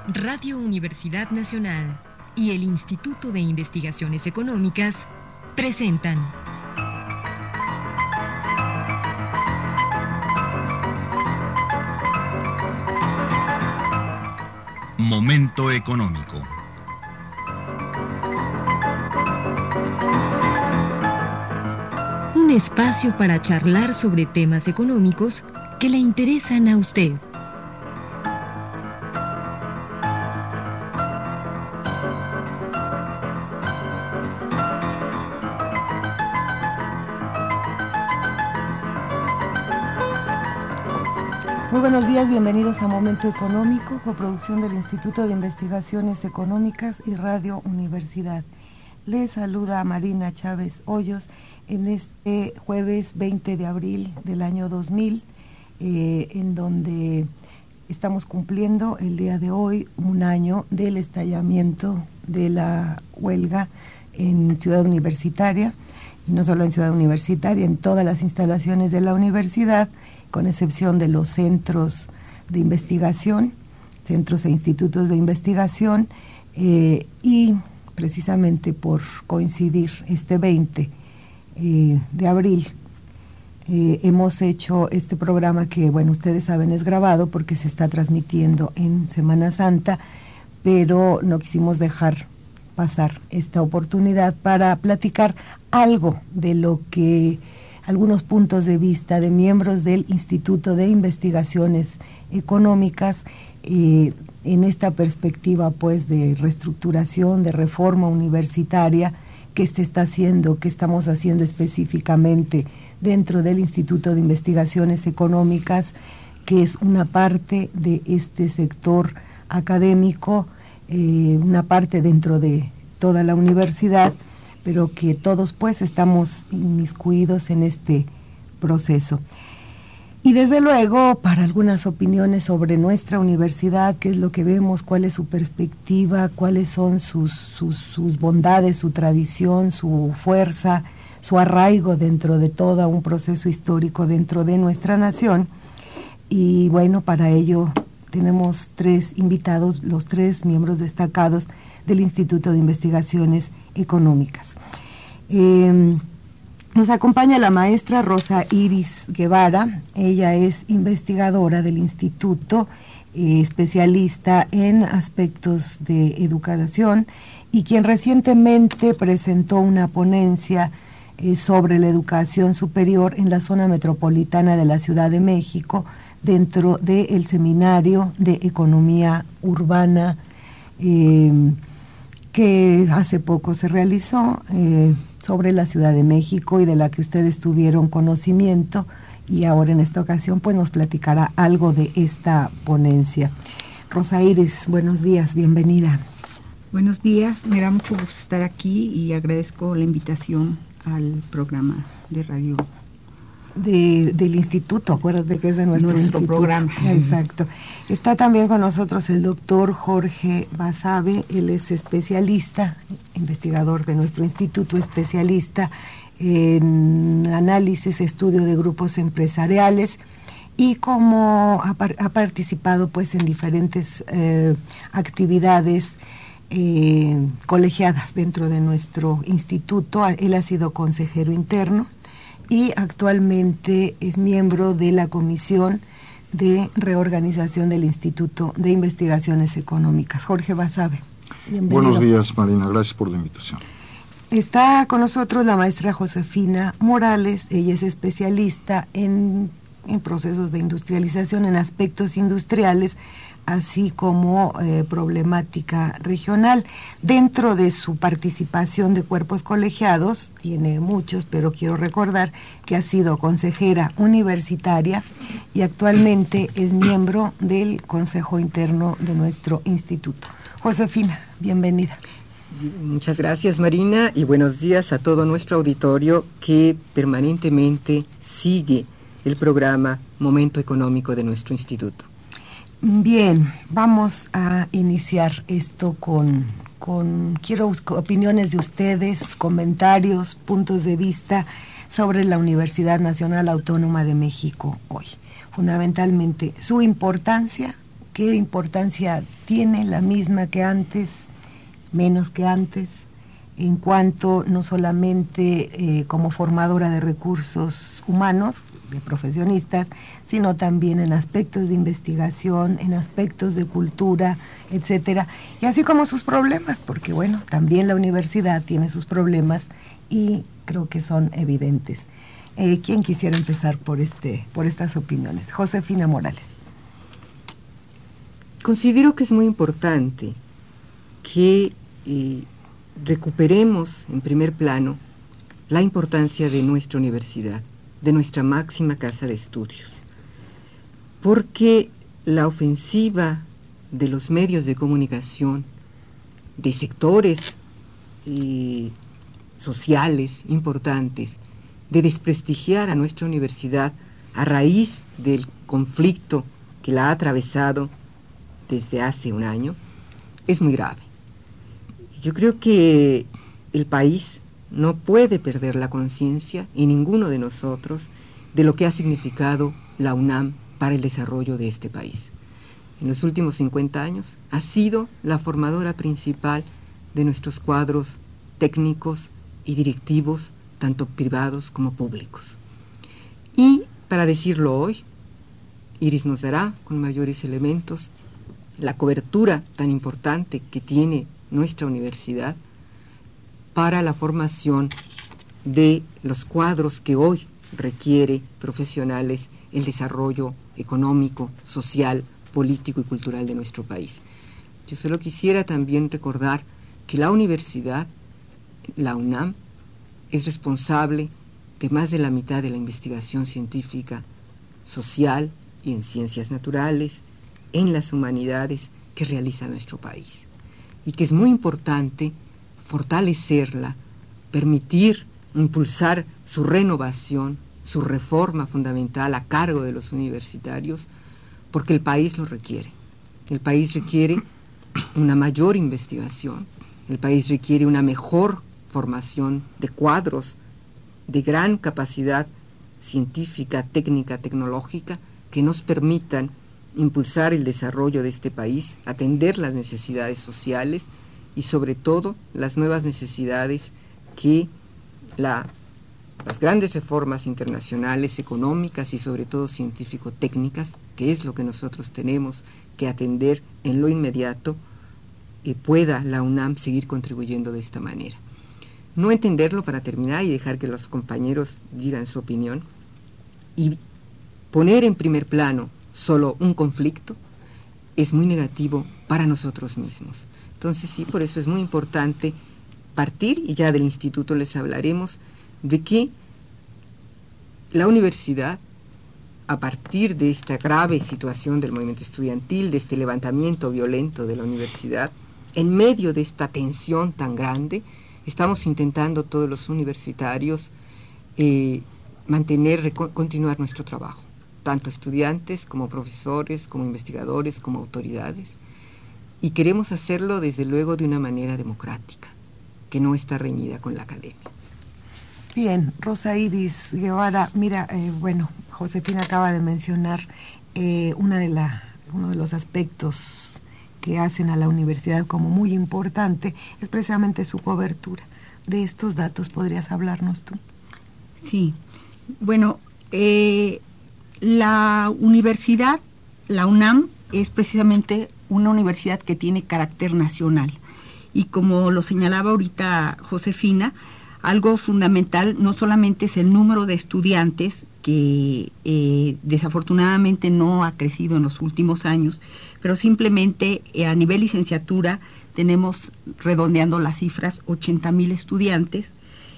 Radio Universidad Nacional y el Instituto de Investigaciones Económicas presentan Momento Económico. Un espacio para charlar sobre temas económicos que le interesan a usted. Muy buenos días, bienvenidos a Momento Económico, coproducción del Instituto de Investigaciones Económicas y Radio Universidad. Les saluda Marina Chávez Hoyos en este jueves 20 de abril del año 2000, en donde estamos cumpliendo el día de hoy un año del estallamiento de la huelga en Ciudad Universitaria, y no solo en Ciudad Universitaria, en todas las instalaciones de la universidad, con excepción de los centros de investigación, centros e institutos de investigación, y precisamente por coincidir este 20 de abril, hemos hecho este programa que, bueno, ustedes saben, es grabado porque se está transmitiendo en Semana Santa, pero no quisimos dejar pasar esta oportunidad para platicar algo de lo que algunos puntos de vista de miembros del Instituto de Investigaciones Económicas en esta perspectiva pues de reestructuración, de reforma universitaria que se está haciendo, que estamos haciendo específicamente dentro del Instituto de Investigaciones Económicas, que es una parte de este sector académico, una parte dentro de toda la universidad, pero que todos pues estamos inmiscuidos en este proceso. Y desde luego, para algunas opiniones sobre nuestra universidad, qué es lo que vemos, cuál es su perspectiva, cuáles son sus bondades, su tradición, su fuerza, su arraigo dentro de todo un proceso histórico dentro de nuestra nación. Y bueno, para ello tenemos tres invitados, los tres miembros destacados del Instituto de Investigaciones Económicas. Nos acompaña la maestra Rosa Iris Guevara. Ella es investigadora del instituto, especialista en aspectos de educación y quien recientemente presentó una ponencia sobre la educación superior en la zona metropolitana de la Ciudad de México dentro del Seminario de Economía Urbana que hace poco se realizó sobre la Ciudad de México y de la que ustedes tuvieron conocimiento, y ahora en esta ocasión pues nos platicará algo de esta ponencia. Rosa Iris, buenos días, bienvenida. Buenos días, me da mucho gusto estar aquí y agradezco la invitación al programa de radio. Del instituto, acuérdate que es de nuestro instituto. Programa. Exacto. Está también con nosotros el doctor Jorge Basabe. Él es especialista, investigador de nuestro instituto, especialista en análisis, estudio de grupos empresariales, y como ha participado pues en diferentes actividades colegiadas dentro de nuestro instituto. Él ha sido consejero interno y actualmente es miembro de la Comisión de Reorganización del Instituto de Investigaciones Económicas. Jorge Basabe, bienvenido. Buenos días, Marina, gracias por la invitación. Está con nosotros la maestra Josefina Morales. Ella es especialista en procesos de industrialización, en aspectos industriales, así como problemática regional. Dentro de su participación de cuerpos colegiados, tiene muchos, pero quiero recordar que ha sido consejera universitaria y actualmente es miembro del Consejo Interno de nuestro instituto. Josefina, bienvenida. Muchas gracias, Marina, y buenos días a todo nuestro auditorio que permanentemente sigue el programa Momento Económico de nuestro instituto. Bien, vamos a iniciar esto quiero opiniones de ustedes, comentarios, puntos de vista sobre la Universidad Nacional Autónoma de México hoy. Fundamentalmente, su importancia, ¿Qué importancia tiene? ¿La misma que antes? ¿Menos que antes? En cuanto no solamente como formadora de recursos humanos, de profesionistas, sino también en aspectos de investigación, en aspectos de cultura, etcétera, y así como sus problemas, porque bueno, también la universidad tiene sus problemas y creo que son evidentes. ¿Quién quisiera empezar por estas opiniones? Josefina Morales. Considero que es muy importante que recuperemos en primer plano la importancia de nuestra universidad, de nuestra máxima casa de estudios, porque la ofensiva de los medios de comunicación, de sectores sociales importantes, de desprestigiar a nuestra universidad a raíz del conflicto que la ha atravesado desde hace un año, es muy grave. Yo creo que el país no puede perder la conciencia, y ninguno de nosotros, de lo que ha significado la UNAM para el desarrollo de este país. En los últimos 50 años ha sido la formadora principal de nuestros cuadros técnicos y directivos, tanto privados como públicos. Y para decirlo hoy, Iris nos dará con mayores elementos la cobertura tan importante que tiene nuestra universidad para la formación de los cuadros que hoy requiere profesionales el desarrollo económico, social, político y cultural de nuestro país. Yo solo quisiera también recordar que la universidad, la UNAM, es responsable de más de la mitad de la investigación científica, social y en ciencias naturales, en las humanidades que realiza nuestro país. Y que es muy importante fortalecerla, permitir, impulsar su renovación, su reforma fundamental a cargo de los universitarios, porque el país lo requiere. El país requiere una mayor investigación, el país requiere una mejor formación de cuadros de gran capacidad científica, técnica, tecnológica, que nos permitan impulsar el desarrollo de este país, atender las necesidades sociales y sobre todo las nuevas necesidades que las grandes reformas internacionales, económicas y sobre todo científico-técnicas, que es lo que nosotros tenemos que atender en lo inmediato, y pueda la UNAM seguir contribuyendo de esta manera. No entenderlo, para terminar y dejar que los compañeros digan su opinión, y poner en primer plano solo un conflicto, es muy negativo para nosotros mismos. Entonces sí, por eso es muy importante partir, y ya del instituto les hablaremos, de que la universidad, a partir de esta grave situación del movimiento estudiantil, de este levantamiento violento de la universidad, en medio de esta tensión tan grande, estamos intentando todos los universitarios continuar nuestro trabajo, tanto estudiantes como profesores, como investigadores, como autoridades, y queremos hacerlo desde luego de una manera democrática, que no está reñida con la academia. Bien, Rosa Iris Guevara, mira, Josefina acaba de mencionar uno de los aspectos que hacen a la universidad como muy importante, es precisamente su cobertura. De estos datos, ¿podrías hablarnos tú? Sí, bueno, la universidad, la UNAM, es precisamente una universidad que tiene carácter nacional. Y como lo señalaba ahorita Josefina, algo fundamental no solamente es el número de estudiantes, que desafortunadamente no ha crecido en los últimos años, pero simplemente a nivel licenciatura tenemos, redondeando las cifras, 80,000 estudiantes,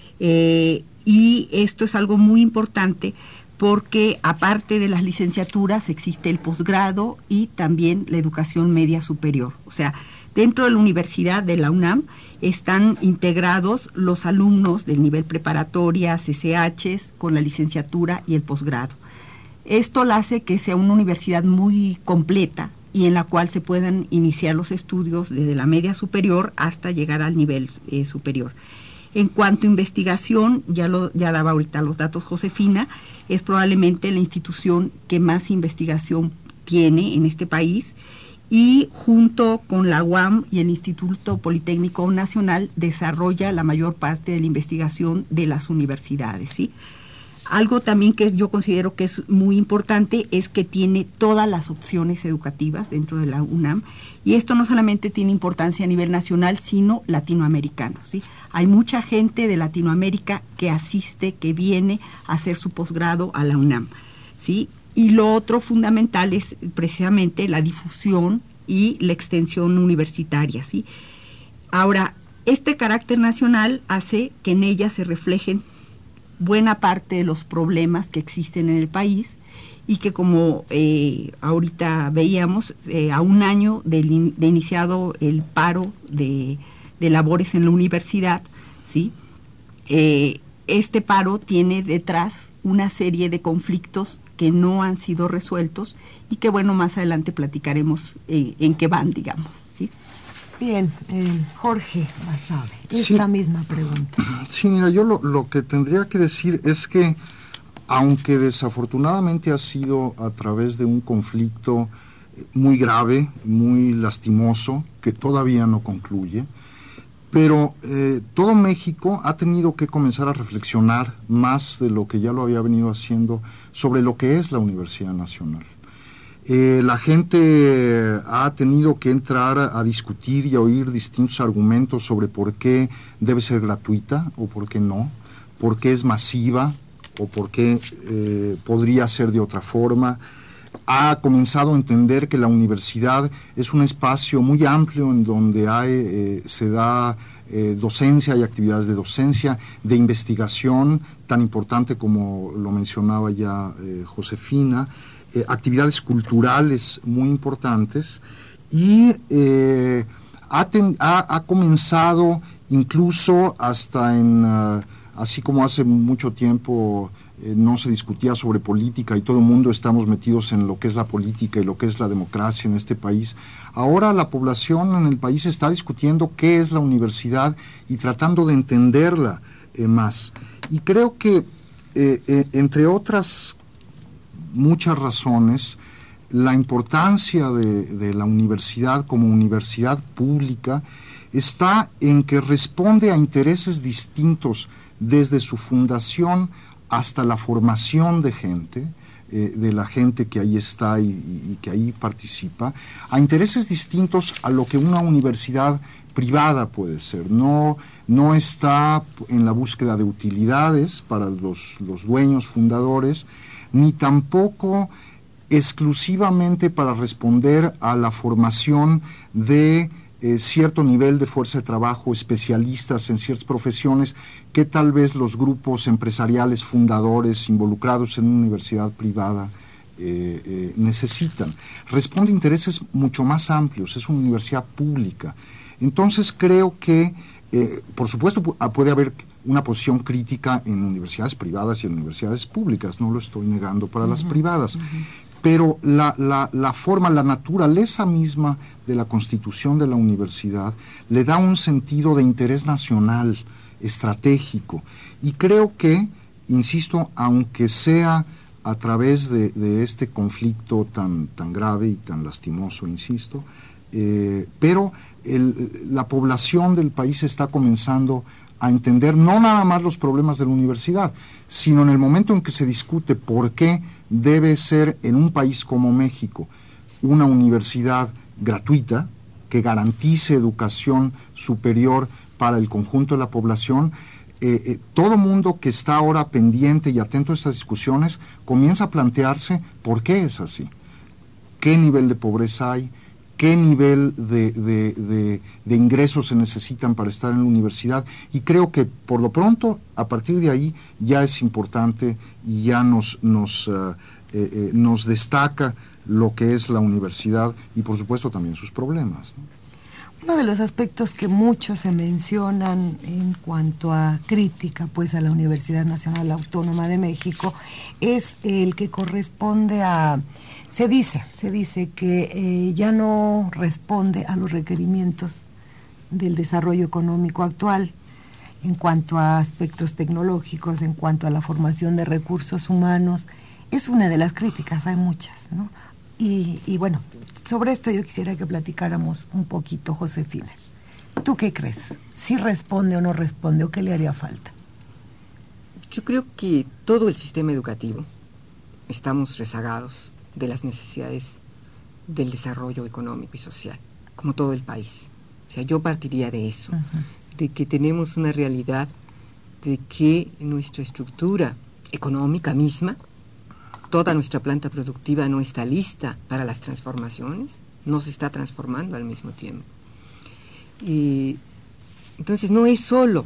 y esto es algo muy importante porque aparte de las licenciaturas existe el posgrado y también la educación media superior. O sea, dentro de la universidad de la UNAM están integrados los alumnos del nivel preparatoria, CCHs, con la licenciatura y el posgrado. Esto la hace que sea una universidad muy completa y en la cual se puedan iniciar los estudios desde la media superior hasta llegar al nivel superior. En cuanto a investigación, ya daba ahorita los datos Josefina, es probablemente la institución que más investigación tiene en este país y junto con la UAM y el Instituto Politécnico Nacional desarrolla la mayor parte de la investigación de las universidades, ¿sí? Algo también que yo considero que es muy importante es que tiene todas las opciones educativas dentro de la UNAM, y esto no solamente tiene importancia a nivel nacional, sino latinoamericano, ¿sí? Hay mucha gente de Latinoamérica que asiste, que viene a hacer su posgrado a la UNAM, ¿sí? Y lo otro fundamental es precisamente la difusión y la extensión universitaria, ¿sí? Ahora, este carácter nacional hace que en ella se reflejen buena parte de los problemas que existen en el país, y que, como ahorita veíamos, a un año de iniciado el paro de labores en la universidad, ¿sí? Este paro tiene detrás una serie de conflictos que no han sido resueltos y que, bueno, más adelante platicaremos en qué van, digamos, ¿sí? Bien, Jorge Basabe, esta misma pregunta. Sí, mira, yo lo que tendría que decir es que, aunque desafortunadamente ha sido a través de un conflicto muy grave, muy lastimoso, que todavía no concluye, pero todo México ha tenido que comenzar a reflexionar más de lo que ya lo había venido haciendo sobre lo que es la Universidad Nacional. La gente ha tenido que entrar a discutir y a oír distintos argumentos sobre por qué debe ser gratuita o por qué no, por qué es masiva o por qué podría ser de otra forma. Ha comenzado a entender que la universidad es un espacio muy amplio en donde se da docencia y actividades de docencia, de investigación, tan importante como lo mencionaba ya Josefina, actividades culturales muy importantes, y ha comenzado incluso hasta así como hace mucho tiempo no se discutía sobre política y todo el mundo estamos metidos en lo que es la política y lo que es la democracia en este país. Ahora la población en el país está discutiendo qué es la universidad y tratando de entenderla más. Y creo que, entre otras muchas razones, la importancia de la universidad como universidad pública está en que responde a intereses distintos desde su fundación hasta la formación de gente, de la gente que ahí está y que ahí participa, a intereses distintos a lo que una universidad privada puede ser. No está en la búsqueda de utilidades para los dueños fundadores, ni tampoco exclusivamente para responder a la formación de cierto nivel de fuerza de trabajo, especialistas en ciertas profesiones que tal vez los grupos empresariales fundadores involucrados en una universidad privada necesitan. Responde a intereses mucho más amplios, es una universidad pública. Entonces creo que, por supuesto, puede haber una posición crítica en universidades privadas y en universidades públicas, no lo estoy negando para las privadas. Pero la forma, la naturaleza misma de la constitución de la universidad le da un sentido de interés nacional, estratégico. Y creo que, insisto, aunque sea a través de este conflicto tan grave y tan lastimoso, insisto, pero la población del país está comenzando a entender no nada más los problemas de la universidad, sino en el momento en que se discute por qué debe ser en un país como México una universidad gratuita que garantice educación superior para el conjunto de la población. Todo mundo que está ahora pendiente y atento a estas discusiones comienza a plantearse por qué es así, qué nivel de pobreza hay, qué nivel de ingresos se necesitan para estar en la universidad, y creo que por lo pronto, a partir de ahí, ya es importante y ya nos destaca lo que es la universidad y por supuesto también sus problemas, ¿no? Uno de los aspectos que muchos se mencionan en cuanto a crítica pues a la Universidad Nacional Autónoma de México es el que corresponde a... Se dice que ya no responde a los requerimientos del desarrollo económico actual en cuanto a aspectos tecnológicos, en cuanto a la formación de recursos humanos. Es una de las críticas, hay muchas, ¿no? Y bueno, sobre esto yo quisiera que platicáramos un poquito, Josefina. ¿Tú qué crees? ¿Sí responde o no responde o qué le haría falta? Yo creo que todo el sistema educativo estamos rezagados de las necesidades del desarrollo económico y social, como todo el país. O sea, yo partiría de eso, de que tenemos una realidad de que nuestra estructura económica misma, toda nuestra planta productiva no está lista para las transformaciones, no se está transformando al mismo tiempo. Y entonces no es solo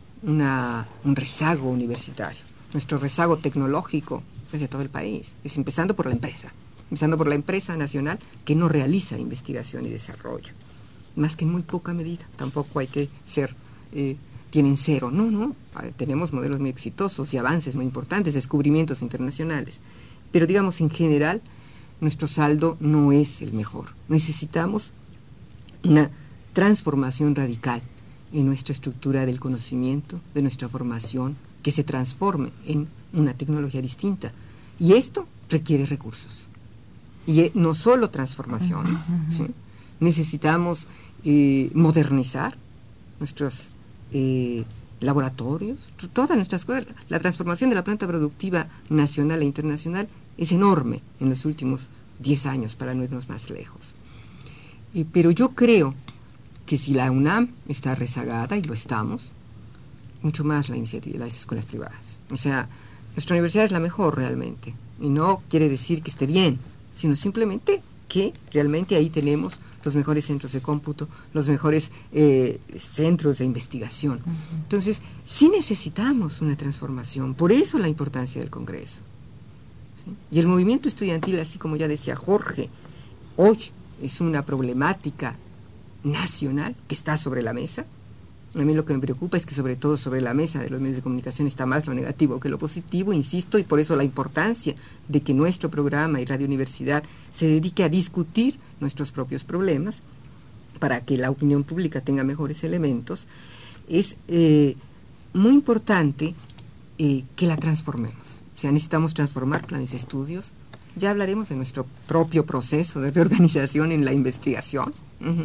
un rezago universitario, nuestro rezago tecnológico es de todo el país, es empezando por la empresa nacional que no realiza investigación y desarrollo, más que en muy poca medida, tampoco hay que ser, tienen cero, no, tenemos modelos muy exitosos y avances muy importantes, descubrimientos internacionales, pero digamos en general nuestro saldo no es el mejor, necesitamos una transformación radical en nuestra estructura del conocimiento, de nuestra formación, que se transforme en una tecnología distinta. Y esto requiere recursos. Y no solo transformaciones, ¿sí? Necesitamos modernizar nuestros laboratorios, todas nuestras cosas. La transformación de la planta productiva nacional e internacional es enorme en los últimos 10 años, para no irnos más lejos. Pero yo creo que si la UNAM está rezagada, y lo estamos, mucho más la iniciativa, las escuelas privadas. O sea, nuestra universidad es la mejor realmente, y no quiere decir que esté bien, sino simplemente que realmente ahí tenemos los mejores centros de cómputo, los mejores centros de investigación. Entonces, sí necesitamos una transformación, por eso la importancia del Congreso, ¿sí? Y el movimiento estudiantil, así como ya decía Jorge, hoy es una problemática nacional que está sobre la mesa. A mí lo que me preocupa es que sobre todo sobre la mesa de los medios de comunicación está más lo negativo que lo positivo, insisto, y por eso la importancia de que nuestro programa y Radio Universidad se dedique a discutir nuestros propios problemas para que la opinión pública tenga mejores elementos. Es muy importante que la transformemos. O sea, necesitamos transformar planes de estudios. Ya hablaremos de nuestro propio proceso de reorganización en la investigación.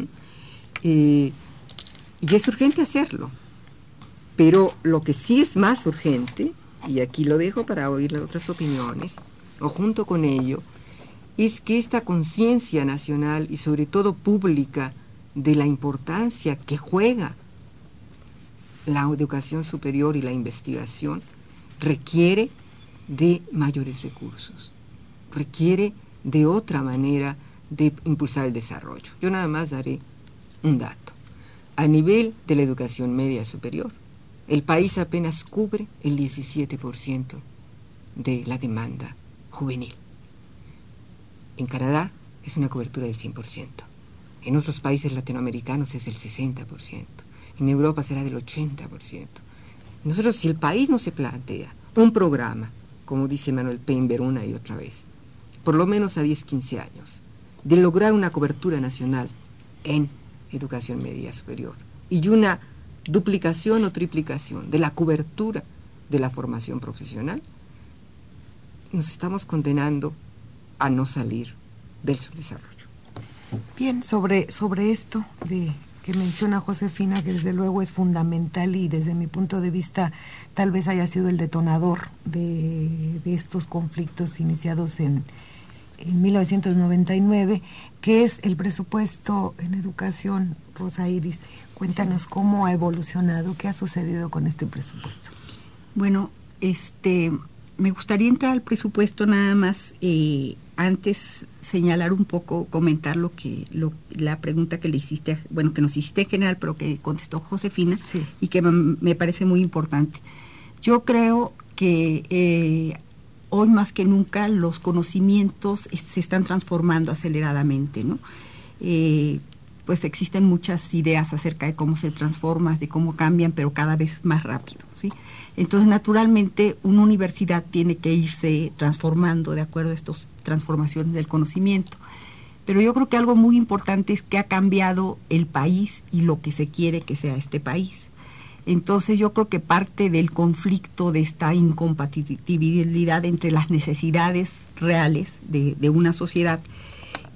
Y es urgente hacerlo, pero lo que sí es más urgente, y aquí lo dejo para oír las otras opiniones, o junto con ello, es que esta conciencia nacional y sobre todo pública de la importancia que juega la educación superior y la investigación requiere de mayores recursos, requiere de otra manera de impulsar el desarrollo. Yo nada más daré un dato. A nivel de la educación media superior, el país apenas cubre el 17% de la demanda juvenil. En Canadá es una cobertura del 100%. En otros países latinoamericanos es del 60%. En Europa será del 80%. Nosotros, si el país no se plantea un programa, como dice Manuel Peinberg una y otra vez, por lo menos a 10, 15 años, de lograr una cobertura nacional en educación media superior y una duplicación o triplicación de la cobertura de la formación profesional, nos estamos condenando a no salir del subdesarrollo. Bien, sobre esto que menciona Josefina, que desde luego es fundamental y desde mi punto de vista tal vez haya sido el detonador de estos conflictos iniciados en 1999, que es el presupuesto en educación. Rosa Iris, cuéntanos cómo ha evolucionado, qué ha sucedido con este presupuesto. Bueno, me gustaría entrar al presupuesto nada más, antes señalar un poco, comentar la pregunta que le hiciste, bueno, que nos hiciste en general, pero que contestó Josefina, sí, y que me parece muy importante. Yo creo que hoy más que nunca los conocimientos se están transformando aceleradamente, ¿no? Pues existen muchas ideas acerca de cómo se transforman, de cómo cambian, pero cada vez más rápido, ¿sí? Entonces, naturalmente, una universidad tiene que irse transformando de acuerdo a estas transformaciones del conocimiento. Pero yo creo que algo muy importante es que ha cambiado el país y lo que se quiere que sea este país. Entonces yo creo que parte del conflicto de esta incompatibilidad entre las necesidades reales de una sociedad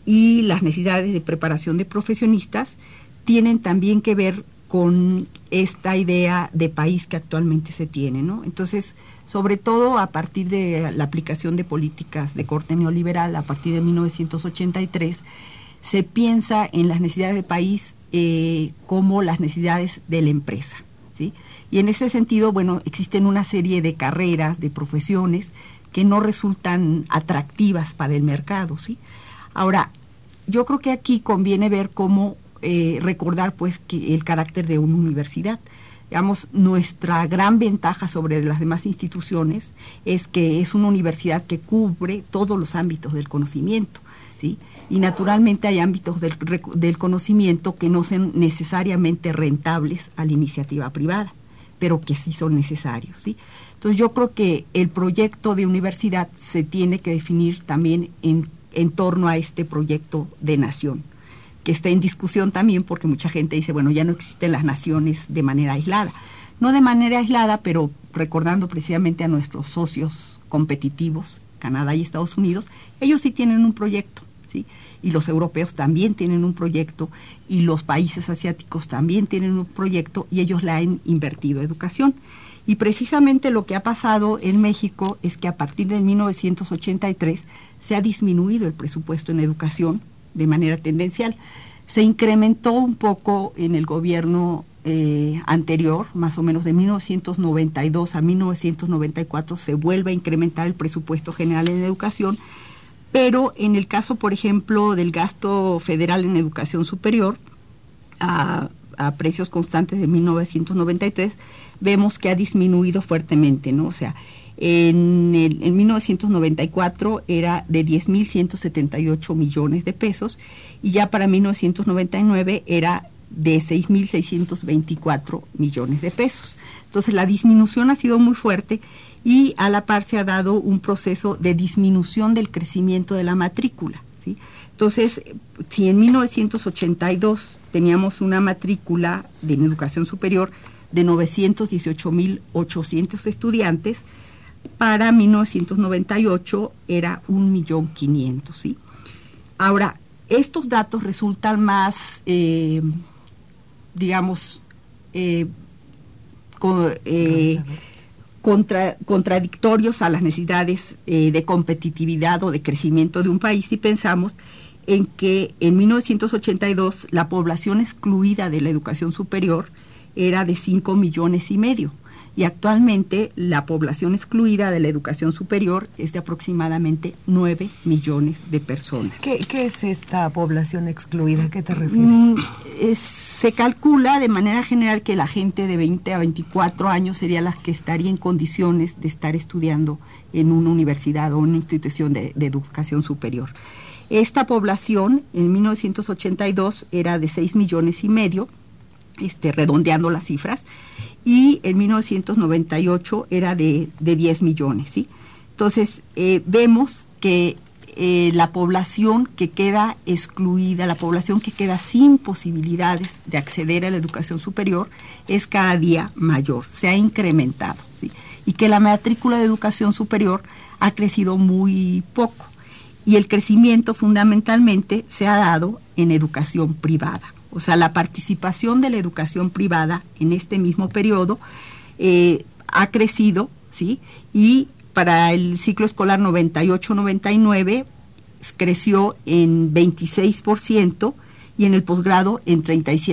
y las necesidades de preparación de profesionistas tienen también que ver con esta idea de país que actualmente se tiene, ¿no? Entonces, sobre todo a partir de la aplicación de políticas de corte neoliberal, a partir de 1983, se piensa en las necesidades de país como las necesidades de la empresa, ¿sí? Y en ese sentido, bueno, existen una serie de carreras, de profesiones que no resultan atractivas para el mercado, ¿sí? Ahora, yo creo que aquí conviene ver cómo recordar pues que el carácter de una universidad. Digamos, nuestra gran ventaja sobre las demás instituciones es que es una universidad que cubre todos los ámbitos del conocimiento, ¿sí? Y naturalmente hay ámbitos del conocimiento que no son necesariamente rentables a la iniciativa privada, pero que sí son necesarios, ¿sí? Entonces yo creo que el proyecto de universidad se tiene que definir también en torno a este proyecto de nación, que está en discusión también porque mucha gente dice, bueno, ya no existen las naciones de manera aislada. No de manera aislada, pero recordando precisamente a nuestros socios competitivos, Canadá y Estados Unidos, ellos sí tienen un proyecto, ¿sí? Y los europeos también tienen un proyecto, y los países asiáticos también tienen un proyecto, y ellos le han invertido a educación. Y precisamente lo que ha pasado en México es que a partir de 1983 se ha disminuido el presupuesto en educación de manera tendencial. Se incrementó un poco en el gobierno anterior, más o menos de 1992 a 1994 se vuelve a incrementar el presupuesto general en educación, pero en el caso, por ejemplo, del gasto federal en educación superior, a precios constantes de 1993, vemos que ha disminuido fuertemente, ¿no? O sea, en 1994 era de 10.178 millones de pesos y ya para 1999 era de 6.624 millones de pesos. Entonces la disminución ha sido muy fuerte y a la par se ha dado un proceso de disminución del crecimiento de la matrícula, ¿sí? Entonces, si en 1982 teníamos una matrícula de educación superior de 918.800 estudiantes, para 1998 era 1.500.000, ¿sí? Ahora, estos datos resultan más, contradictorios a las necesidades de competitividad o de crecimiento de un país si pensamos en que en 1982 la población excluida de la educación superior era de 5,5 millones y actualmente la población excluida de la educación superior es de aproximadamente 9 millones de personas. ¿Qué es esta población excluida? ¿A qué te refieres? Se calcula de manera general que la gente de 20 a 24 años sería la que estaría en condiciones de estar estudiando en una universidad o una institución de educación superior. Esta población en 1982 era de 6,5 millones, redondeando las cifras, y en 1998 era de 10 millones, ¿sí? Entonces, vemos que la población que queda excluida, la población que queda sin posibilidades de acceder a la educación superior es cada día mayor, se ha incrementado, ¿sí? Y que la matrícula de educación superior ha crecido muy poco, y el crecimiento fundamentalmente se ha dado en educación privada. O sea, la participación de la educación privada en este mismo periodo ha crecido, ¿sí? Y para el ciclo escolar 98-99 creció en 26% y en el posgrado en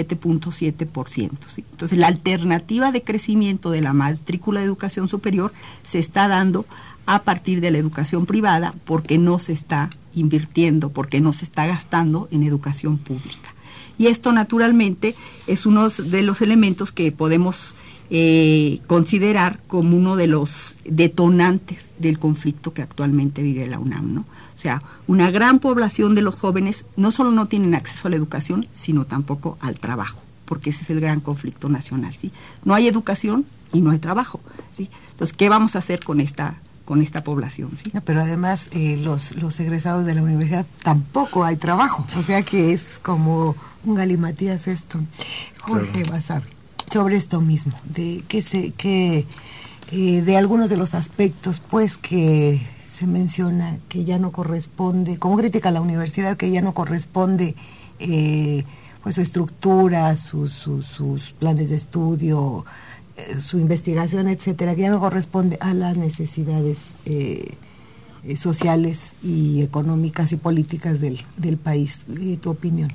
37.7%, ¿sí? Entonces, la alternativa de crecimiento de la matrícula de educación superior se está dando a partir de la educación privada porque no se está invirtiendo, porque no se está gastando en educación pública. Y esto naturalmente es uno de los elementos que podemos considerar como uno de los detonantes del conflicto que actualmente vive la UNAM, ¿no? O sea, una gran población de los jóvenes no solo no tienen acceso a la educación, sino tampoco al trabajo, porque ese es el gran conflicto nacional, ¿sí? No hay educación y no hay trabajo, ¿sí? Entonces, ¿qué vamos a hacer con esta población? ¿Sí? No, pero además los egresados de la universidad tampoco hay trabajo, o sea que es como un galimatías esto. Jorge Basabe, sobre esto mismo, de algunos de los aspectos pues que se menciona que ya no corresponde, como crítica a la universidad, que ya no corresponde pues su estructura, sus planes de estudio, su investigación, etcétera, que ya no corresponde a las necesidades sociales y económicas y políticas del país. ¿Tu opinión?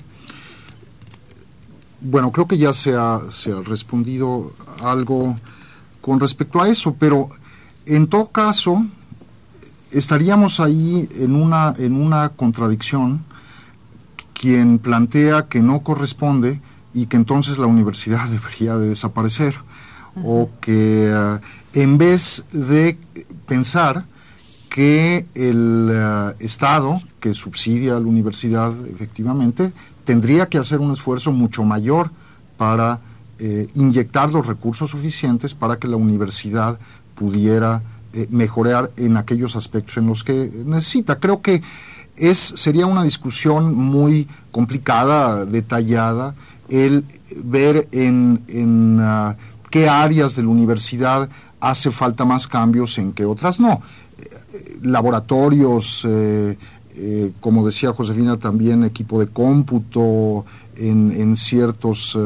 Bueno, creo que ya se ha respondido algo con respecto a eso, pero en todo caso estaríamos ahí en una contradicción. Quien plantea que no corresponde y que entonces la universidad debería de desaparecer, o que en vez de pensar que el Estado, que subsidia a la universidad efectivamente, tendría que hacer un esfuerzo mucho mayor para inyectar los recursos suficientes para que la universidad pudiera mejorar en aquellos aspectos en los que necesita. Creo que sería una discusión muy complicada, detallada, el ver en qué áreas de la universidad hace falta más cambios, en qué otras no. Laboratorios, como decía Josefina, también equipo de cómputo en ciertas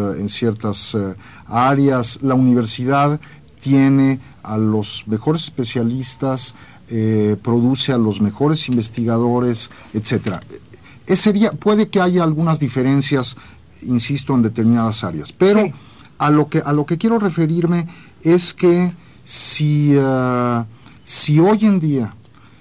áreas. La universidad tiene a los mejores especialistas, produce a los mejores investigadores, etcétera. Puede que haya algunas diferencias, insisto, en determinadas áreas, pero sí. a lo que quiero referirme es que si hoy en día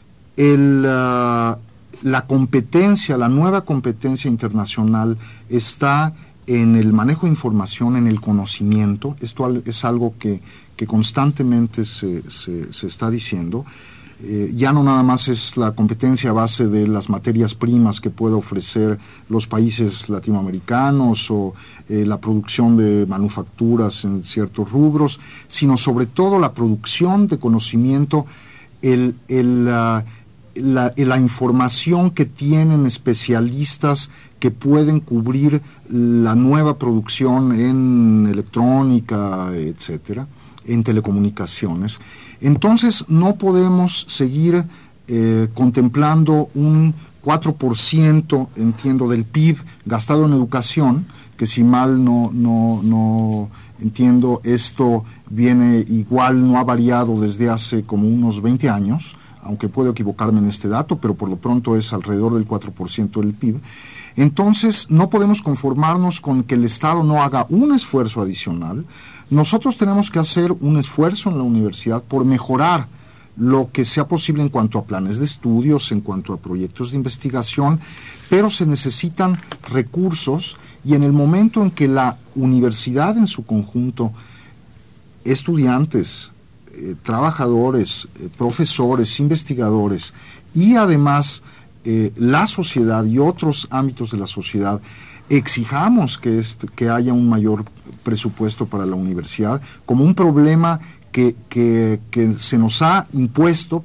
la competencia, la nueva competencia internacional está en el manejo de información, en el conocimiento, esto es algo que constantemente se está diciendo. Ya no nada más es la competencia a base de las materias primas que puede ofrecer los países latinoamericanos o la producción de manufacturas en ciertos rubros, sino sobre todo la producción de conocimiento, la información que tienen especialistas que pueden cubrir la nueva producción en electrónica, etcétera, en telecomunicaciones. Entonces no podemos seguir contemplando un 4%, entiendo, del PIB gastado en educación, que si mal no entiendo, esto viene igual, no ha variado desde hace como unos 20 años, aunque puedo equivocarme en este dato, pero por lo pronto es alrededor del 4% del PIB. Entonces no podemos conformarnos con que el Estado no haga un esfuerzo adicional. Nosotros tenemos que hacer un esfuerzo en la universidad por mejorar lo que sea posible en cuanto a planes de estudios, en cuanto a proyectos de investigación, pero se necesitan recursos, y en el momento en que la universidad en su conjunto, estudiantes, trabajadores, profesores, investigadores y además la sociedad y otros ámbitos de la sociedad, exijamos que haya un mayor presupuesto para la universidad, como un problema que se nos ha impuesto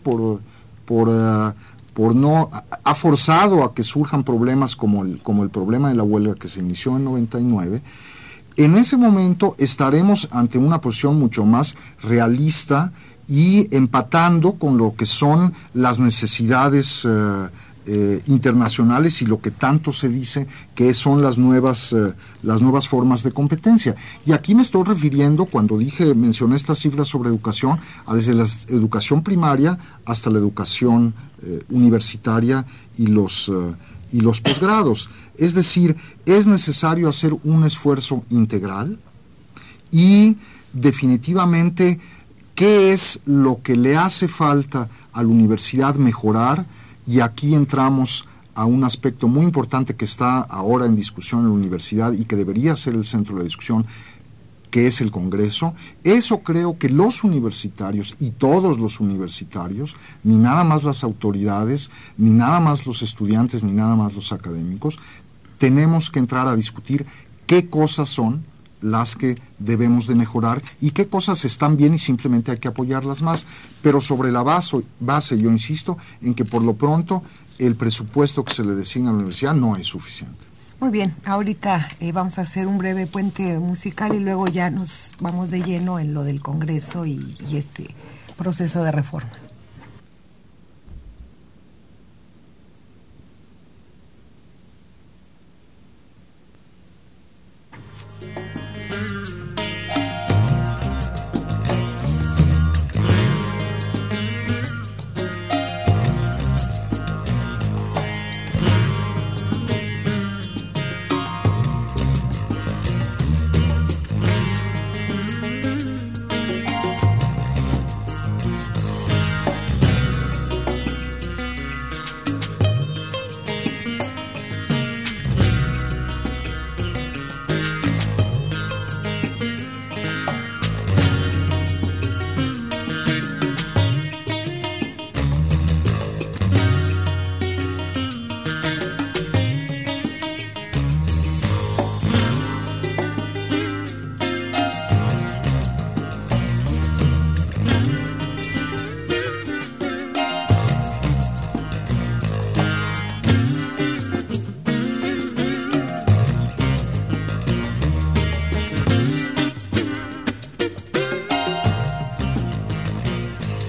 ha forzado a que surjan problemas como el problema de la huelga que se inició en 99. En ese momento estaremos ante una posición mucho más realista y empatando con lo que son las necesidades internacionales y lo que tanto se dice que son las nuevas formas de competencia. Y aquí me estoy refiriendo, cuando mencioné estas cifras sobre educación, desde la educación primaria hasta la educación universitaria y los posgrados. Es decir, es necesario hacer un esfuerzo integral y definitivamente qué es lo que le hace falta a la universidad mejorar. Y aquí entramos a un aspecto muy importante que está ahora en discusión en la universidad y que debería ser el centro de la discusión, que es el Congreso. Eso creo que los universitarios y todos los universitarios, ni nada más las autoridades, ni nada más los estudiantes, ni nada más los académicos, tenemos que entrar a discutir qué cosas son las que debemos de mejorar y qué cosas están bien y simplemente hay que apoyarlas más, pero sobre la base yo insisto en que por lo pronto el presupuesto que se le designa a la universidad no es suficiente. Muy bien, ahorita vamos a hacer un breve puente musical y luego ya nos vamos de lleno en lo del Congreso y este proceso de reforma.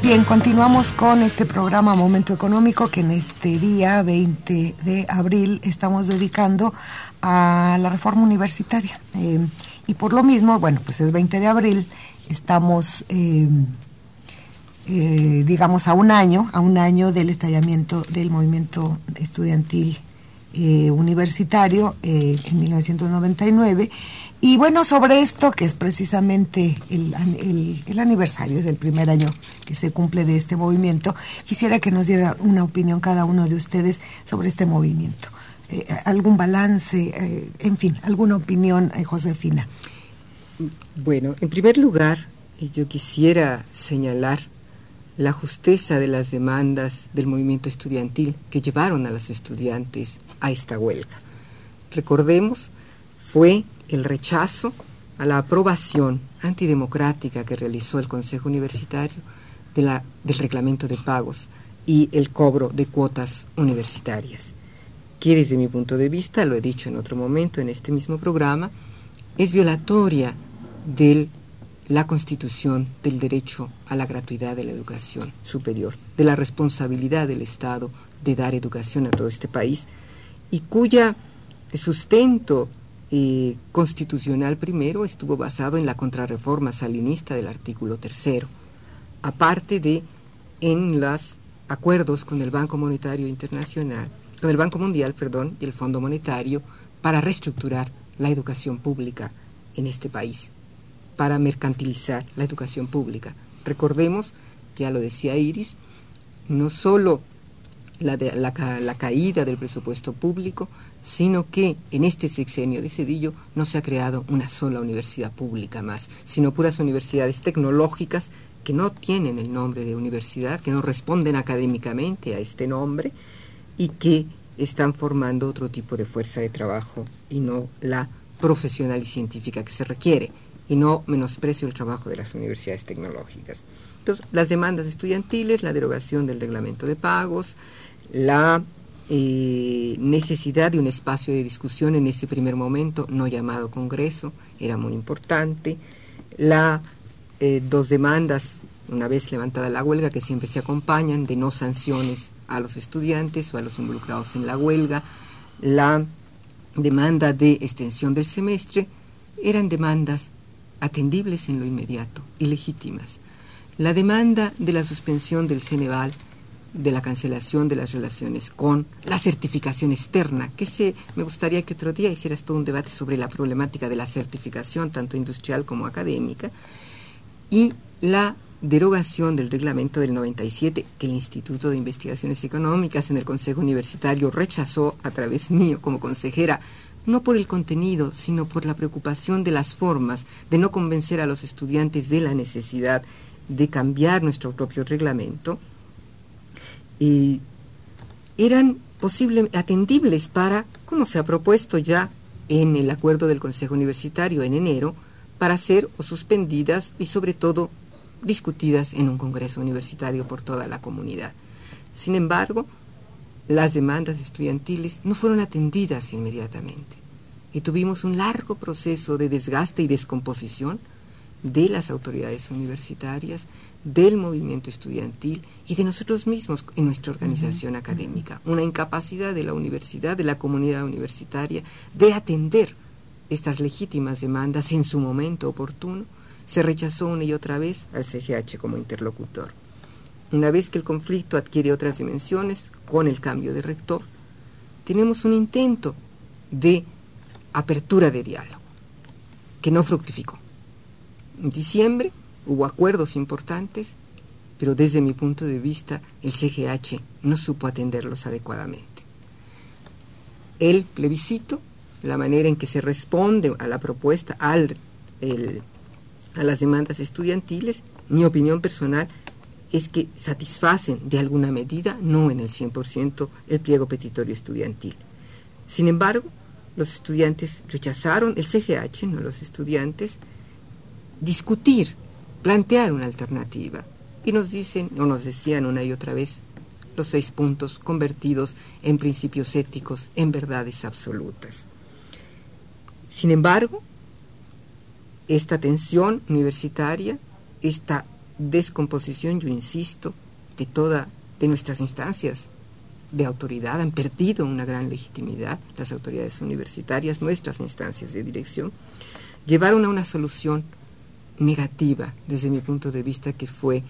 Bien, continuamos con este programa Momento Económico que en este día 20 de abril estamos dedicando a la reforma universitaria. Y por lo mismo, bueno, pues es 20 de abril, estamos, digamos, a un año del estallamiento del movimiento estudiantil universitario en 1999. Y bueno, sobre esto, que es precisamente el aniversario, es el primer año que se cumple de este movimiento, quisiera que nos diera una opinión cada uno de ustedes sobre este movimiento. Algún balance, en fin, alguna opinión, Josefina. Bueno, en primer lugar, yo quisiera señalar la justeza de las demandas del movimiento estudiantil que llevaron a los estudiantes a esta huelga. Recordemos, fue el rechazo a la aprobación antidemocrática que realizó el Consejo Universitario del reglamento de pagos y el cobro de cuotas universitarias, que desde mi punto de vista, lo he dicho en otro momento en este mismo programa, es violatoria de la Constitución del derecho a la gratuidad de la educación superior, de la responsabilidad del Estado de dar educación a todo este país, y cuya sustento constitucional primero estuvo basado en la contrarreforma salinista del artículo 3, aparte de en los acuerdos con el Banco Monetario Internacional, con el Banco Mundial, y el Fondo Monetario para reestructurar la educación pública en este país, para mercantilizar la educación pública. Recordemos, ya lo decía Iris, no solo la caída del presupuesto público, sino que en este sexenio de Zedillo no se ha creado una sola universidad pública más, sino puras universidades tecnológicas que no tienen el nombre de universidad, que no responden académicamente a este nombre y que están formando otro tipo de fuerza de trabajo y no la profesional y científica que se requiere, y no menosprecio el trabajo de las universidades tecnológicas. Entonces, las demandas estudiantiles, la derogación del reglamento de pagos, la necesidad de un espacio de discusión en ese primer momento, no llamado Congreso, era muy importante. Dos demandas, una vez levantada la huelga, que siempre se acompañan de no sanciones a los estudiantes o a los involucrados en la huelga. La demanda de extensión del semestre, eran demandas atendibles en lo inmediato y legítimas. La demanda de la suspensión del Ceneval, de la cancelación de las relaciones con la certificación externa, me gustaría que otro día hicieras todo un debate sobre la problemática de la certificación, tanto industrial como académica, y la derogación del reglamento del 97, que el Instituto de Investigaciones Económicas en el Consejo Universitario rechazó a través mío como consejera, no por el contenido, sino por la preocupación de las formas, de no convencer a los estudiantes de la necesidad de cambiar nuestro propio reglamento. Y eran atendibles para, como se ha propuesto ya en el acuerdo del Consejo Universitario en enero, para ser o suspendidas y sobre todo discutidas en un congreso universitario por toda la comunidad. Sin embargo, las demandas estudiantiles no fueron atendidas inmediatamente y tuvimos un largo proceso de desgaste y descomposición de las autoridades universitarias, del movimiento estudiantil y de nosotros mismos en nuestra organización académica. Una incapacidad de la universidad, de la comunidad universitaria, de atender estas legítimas demandas en su momento oportuno. Se rechazó una y otra vez al CGH como interlocutor. Una vez que el conflicto adquiere otras dimensiones, con el cambio de rector, tenemos un intento de apertura de diálogo, que no fructificó. En diciembre hubo acuerdos importantes, pero desde mi punto de vista el CGH no supo atenderlos adecuadamente. El plebiscito, la manera en que se responde a la propuesta, a las demandas estudiantiles, mi opinión personal es que satisfacen de alguna medida, no en el 100%, el pliego petitorio estudiantil. Sin embargo, los estudiantes rechazaron, el CGH, no los estudiantes, discutir, plantear una alternativa. Y nos decían una y otra vez, los 6 puntos convertidos en principios éticos, en verdades absolutas. Sin embargo, esta tensión universitaria, esta descomposición, yo insisto, de nuestras instancias de autoridad. Han perdido una gran legitimidad las autoridades universitarias, nuestras instancias de dirección. Llevaron a una solución negativa, desde mi punto de vista, que fue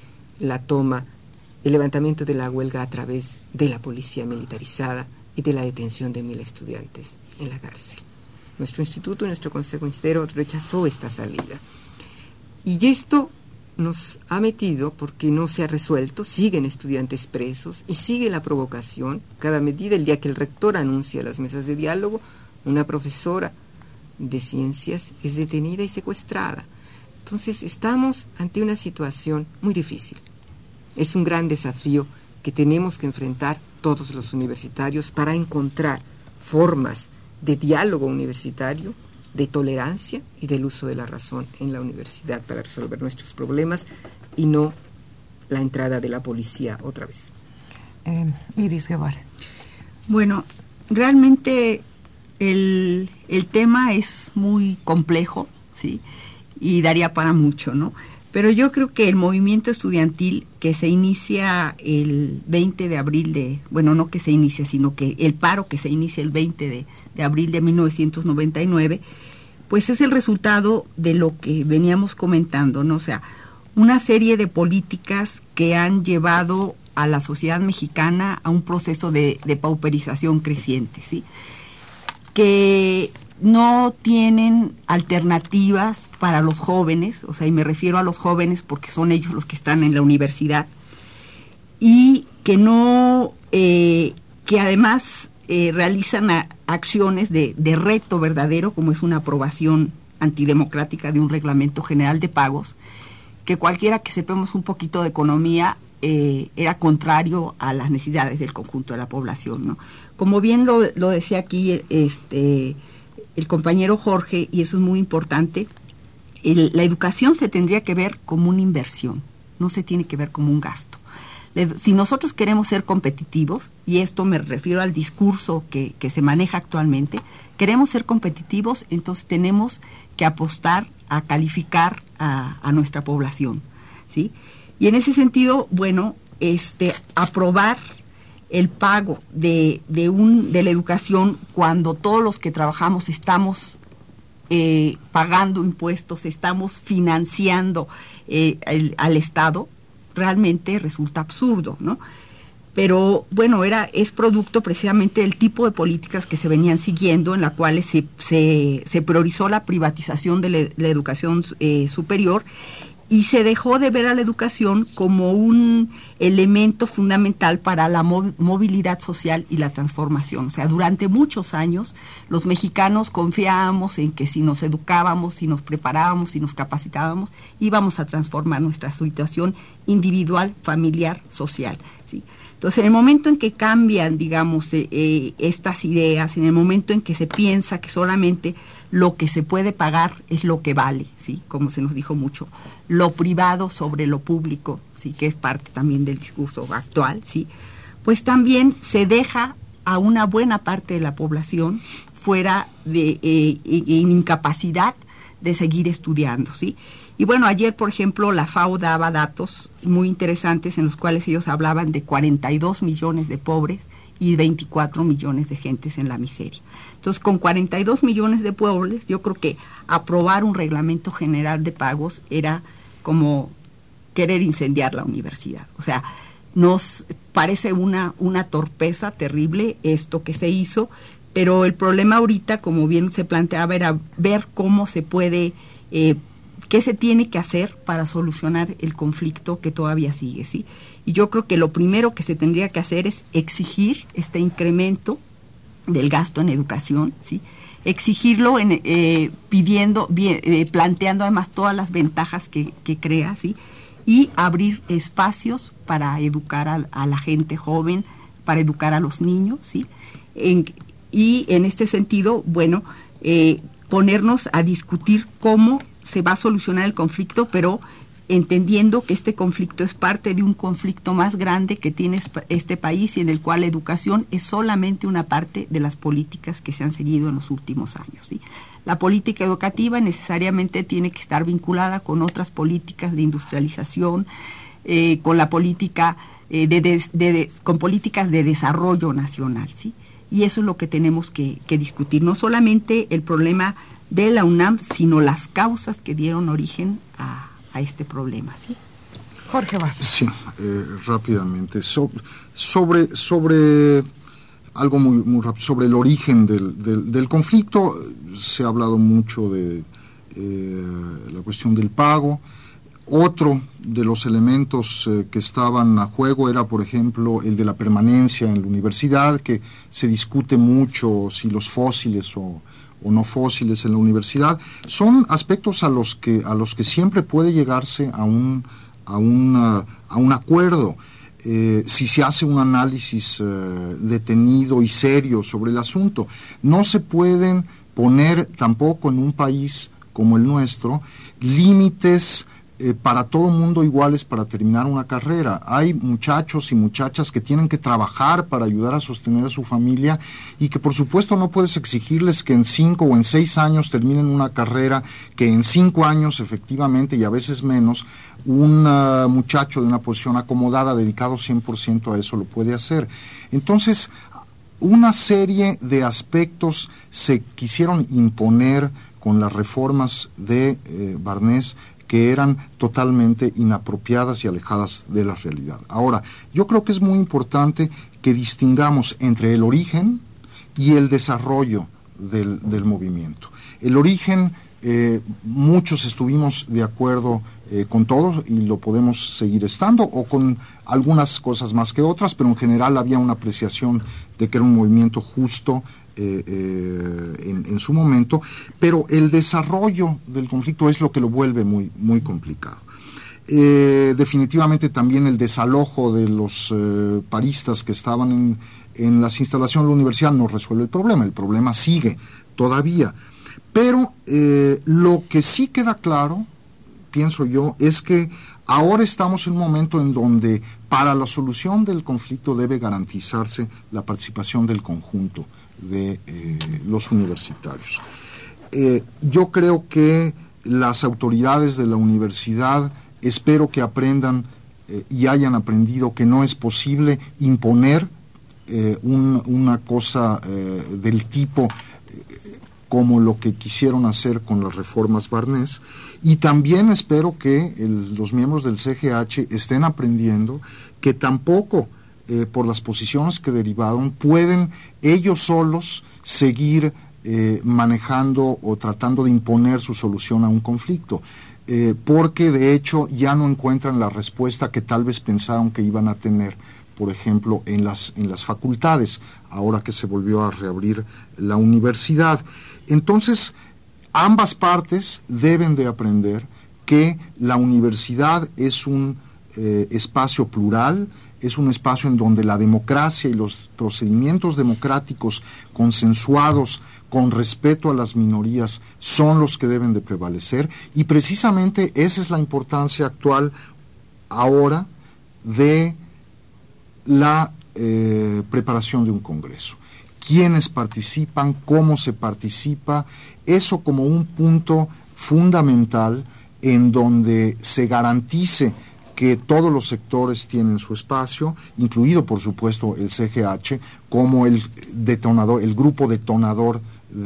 el levantamiento de la huelga a través de la policía militarizada y de la detención de 1.000 estudiantes en la cárcel. Nuestro instituto y nuestro consejo ministerial rechazó esta salida. Y esto nos ha metido, porque no se ha resuelto, siguen estudiantes presos y sigue la provocación. Cada medida, el día que el rector anuncia las mesas de diálogo, una profesora de ciencias es detenida y secuestrada. Entonces estamos ante una situación muy difícil. Es un gran desafío que tenemos que enfrentar todos los universitarios para encontrar formas de diálogo universitario, de tolerancia y del uso de la razón en la universidad para resolver nuestros problemas y no la entrada de la policía otra vez. Iris Guevara. Bueno, realmente el tema es muy complejo, ¿sí? Y daría para mucho, ¿no? Pero yo creo que el movimiento estudiantil que se inicia el 20 de abril no que se inicia, sino que el paro que se inicia el 20 de abril de 1999, pues es el resultado de lo que veníamos comentando, ¿no? O sea, una serie de políticas que han llevado a la sociedad mexicana a un proceso de pauperización creciente, ¿sí? Que no tienen alternativas para los jóvenes, o sea, y me refiero a los jóvenes porque son ellos los que están en la universidad, y que no, que además realizan acciones de reto verdadero, como es una aprobación antidemocrática de un reglamento general de pagos, que cualquiera que sepamos un poquito de economía era contrario a las necesidades del conjunto de la población, ¿no? Como bien lo decía aquí el compañero Jorge, y eso es muy importante, la educación se tendría que ver como una inversión, no se tiene que ver como un gasto. Si nosotros queremos ser competitivos, y esto me refiero al discurso que se maneja actualmente, queremos ser competitivos, entonces tenemos que apostar a calificar a nuestra población, ¿sí? Y en ese sentido, bueno, aprobar el pago de la educación cuando todos los que trabajamos estamos pagando impuestos, estamos financiando al Estado, realmente resulta absurdo, ¿no? Pero bueno, es producto precisamente del tipo de políticas que se venían siguiendo, en la cual se priorizó la privatización de la educación superior, y se dejó de ver a la educación como un elemento fundamental para la movilidad social y la transformación. O sea, durante muchos años los mexicanos confiábamos en que si nos educábamos, si nos preparábamos, si nos capacitábamos, íbamos a transformar nuestra situación individual, familiar, social, ¿sí? Entonces, en el momento en que cambian, digamos, estas ideas, en el momento en que se piensa que solamente lo que se puede pagar es lo que vale, ¿sí? Como se nos dijo mucho, lo privado sobre lo público, ¿sí? Que es parte también del discurso actual, ¿sí? Pues también se deja a una buena parte de la población fuera de incapacidad de seguir estudiando, ¿sí? Y bueno, ayer, por ejemplo, la FAO daba datos muy interesantes en los cuales ellos hablaban de 42 millones de pobres y 24 millones de gentes en la miseria. Entonces, con 42 millones de pobres, yo creo que aprobar un reglamento general de pagos era como querer incendiar la universidad. O sea, nos parece una torpeza terrible esto que se hizo, pero el problema ahorita, como bien se planteaba, era ver cómo se puede, qué se tiene que hacer para solucionar el conflicto que todavía sigue, ¿sí? Y yo creo que lo primero que se tendría que hacer es exigir este incremento del gasto en educación, ¿sí? Exigirlo planteando además todas las ventajas que crea, ¿sí? Y abrir espacios para educar a la gente joven, para educar a los niños, ¿sí? Y en este sentido, bueno, ponernos a discutir cómo se va a solucionar el conflicto, pero entendiendo que este conflicto es parte de un conflicto más grande que tiene este país y en el cual la educación es solamente una parte de las políticas que se han seguido en los últimos años, ¿sí? La política educativa necesariamente tiene que estar vinculada con otras políticas de industrialización, con la política con políticas de desarrollo nacional, ¿sí? Y eso es lo que tenemos que discutir, no solamente el problema de la UNAM, sino las causas que dieron origen a este problema, ¿sí? Jorge Vázquez. Sí, rápidamente. Sobre algo muy rápido, sobre el origen del conflicto, se ha hablado mucho de la cuestión del pago. Otro de los elementos que estaban a juego era, por ejemplo, el de la permanencia en la universidad, que se discute mucho si los fósiles o no fósiles en la universidad. Son aspectos a los que siempre puede llegarse a un acuerdo. Si se hace un análisis detenido y serio sobre el asunto. No se pueden poner tampoco en un país como el nuestro límites para todo el mundo iguales para terminar una carrera. Hay muchachos y muchachas que tienen que trabajar para ayudar a sostener a su familia y que por supuesto no puedes exigirles que en 5 o en 6 años terminen una carrera que en 5 años efectivamente y a veces menos un muchacho de una posición acomodada dedicado 100% a eso lo puede hacer. Entonces, una serie de aspectos se quisieron imponer con las reformas de Barnés que eran totalmente inapropiadas y alejadas de la realidad. Ahora, yo creo que es muy importante que distingamos entre el origen y el desarrollo del movimiento. El origen, muchos estuvimos de acuerdo con todos y lo podemos seguir estando, o con algunas cosas más que otras, pero en general había una apreciación de que era un movimiento justo, en su momento, pero el desarrollo del conflicto es lo que lo vuelve muy, muy complicado. Definitivamente también el desalojo de los paristas que estaban en las instalaciones de la universidad no resuelve el problema sigue todavía, pero lo que sí queda claro, pienso yo, es que ahora estamos en un momento en donde para la solución del conflicto debe garantizarse la participación del conjunto de los universitarios. Yo creo que las autoridades de la universidad, espero que aprendan y hayan aprendido que no es posible imponer una cosa del tipo como lo que quisieron hacer con las reformas Barnés, y también espero que los miembros del CGH estén aprendiendo que tampoco por las posiciones que derivaron, pueden ellos solos seguir manejando o tratando de imponer su solución a un conflicto, porque de hecho ya no encuentran la respuesta que tal vez pensaron que iban a tener, por ejemplo, en las facultades, ahora que se volvió a reabrir la universidad. Entonces, ambas partes deben de aprender que la universidad es un espacio plural, es un espacio en donde la democracia y los procedimientos democráticos consensuados con respeto a las minorías son los que deben de prevalecer, y precisamente esa es la importancia actual ahora de la preparación de un congreso. ¿Quiénes participan? ¿Cómo se participa? Eso como un punto fundamental en donde se garantice que todos los sectores tienen su espacio, incluido por supuesto el CGH, como el detonador, el grupo detonador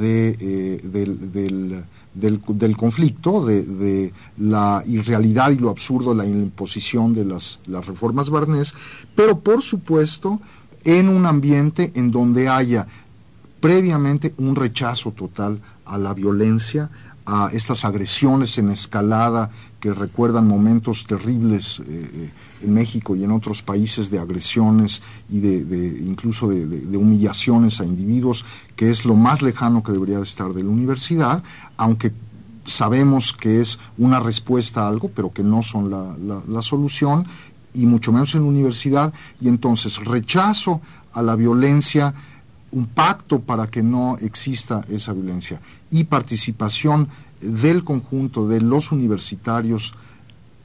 del conflicto, de la irrealidad y lo absurdo de la imposición de las reformas Barnés, pero por supuesto en un ambiente en donde haya previamente un rechazo total a la violencia, a estas agresiones en escalada que recuerdan momentos terribles en México y en otros países de agresiones y incluso de humillaciones a individuos, que es lo más lejano que debería de estar de la universidad, aunque sabemos que es una respuesta a algo, pero que no son la solución, y mucho menos en la universidad. Y entonces rechazo a la violencia, un pacto para que no exista esa violencia, y participación del conjunto de los universitarios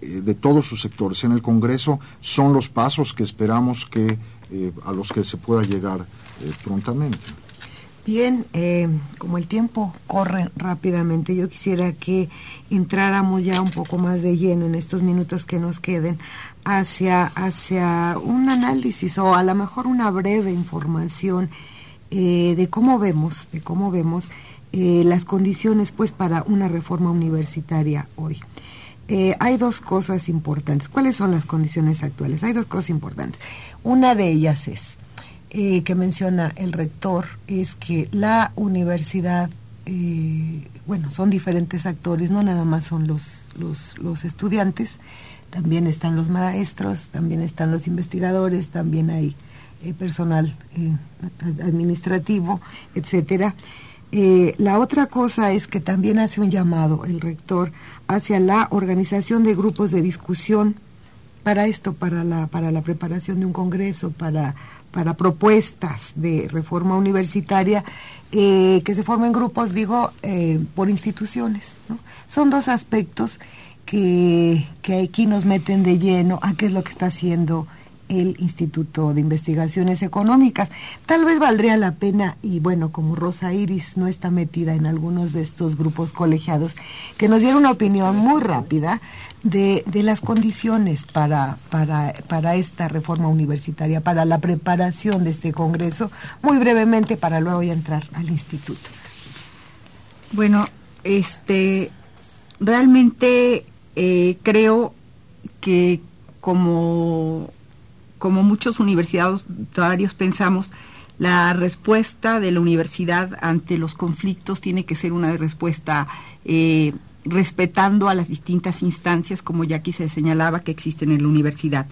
de todos sus sectores en el Congreso son los pasos que esperamos que a los que se pueda llegar prontamente. Bien, como el tiempo corre rápidamente, yo quisiera que entráramos ya un poco más de lleno en estos minutos que nos queden hacia un análisis o a lo mejor una breve información de cómo vemos las condiciones pues para una reforma universitaria hoy. Hay dos cosas importantes. ¿Cuáles son las condiciones actuales? Hay dos cosas importantes. Una de ellas es que menciona el rector, es que la universidad, son diferentes actores, no nada más son los estudiantes, también están los maestros, también están los investigadores, también hay personal administrativo, etcétera. La otra cosa es que también hace un llamado el rector hacia la organización de grupos de discusión para esto, para la preparación de un congreso, para propuestas de reforma universitaria, que se formen grupos, por instituciones, ¿no? Son dos aspectos que aquí nos meten de lleno a qué es lo que está haciendo el Instituto de Investigaciones Económicas. Tal vez valdría la pena, y como Rosa Iris no está metida en algunos de estos grupos colegiados, que nos diera una opinión muy rápida de las condiciones para esta reforma universitaria, para la preparación de este congreso, muy brevemente, para luego ya entrar al instituto. Bueno, realmente creo que como muchos universitarios pensamos, la respuesta de la universidad ante los conflictos tiene que ser una respuesta respetando a las distintas instancias, como ya aquí se señalaba, que existen en la universidad.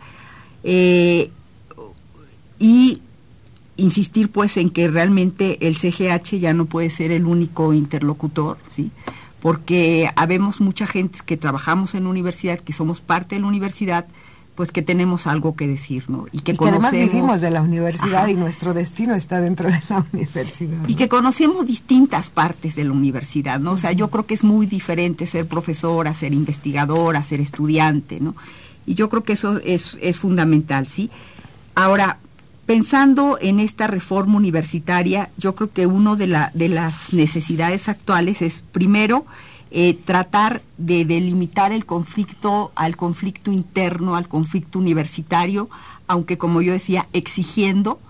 Y insistir pues en que realmente el CGH ya no puede ser el único interlocutor, ¿sí? Porque habemos mucha gente que trabajamos en la universidad, que somos parte de la universidad, pues que tenemos algo que decir, ¿no? Y que además vivimos de la universidad. Ajá. Y nuestro destino está dentro de la universidad, ¿no? Y que conocemos distintas partes de la universidad, ¿no? O sea, yo creo que es muy diferente ser profesora, ser investigadora, ser estudiante, ¿no? Y yo creo que eso es fundamental, ¿sí? Ahora, pensando en esta reforma universitaria, yo creo que una de las necesidades actuales es, primero, tratar de delimitar el conflicto al conflicto interno, al conflicto universitario, aunque como yo decía, exigiendo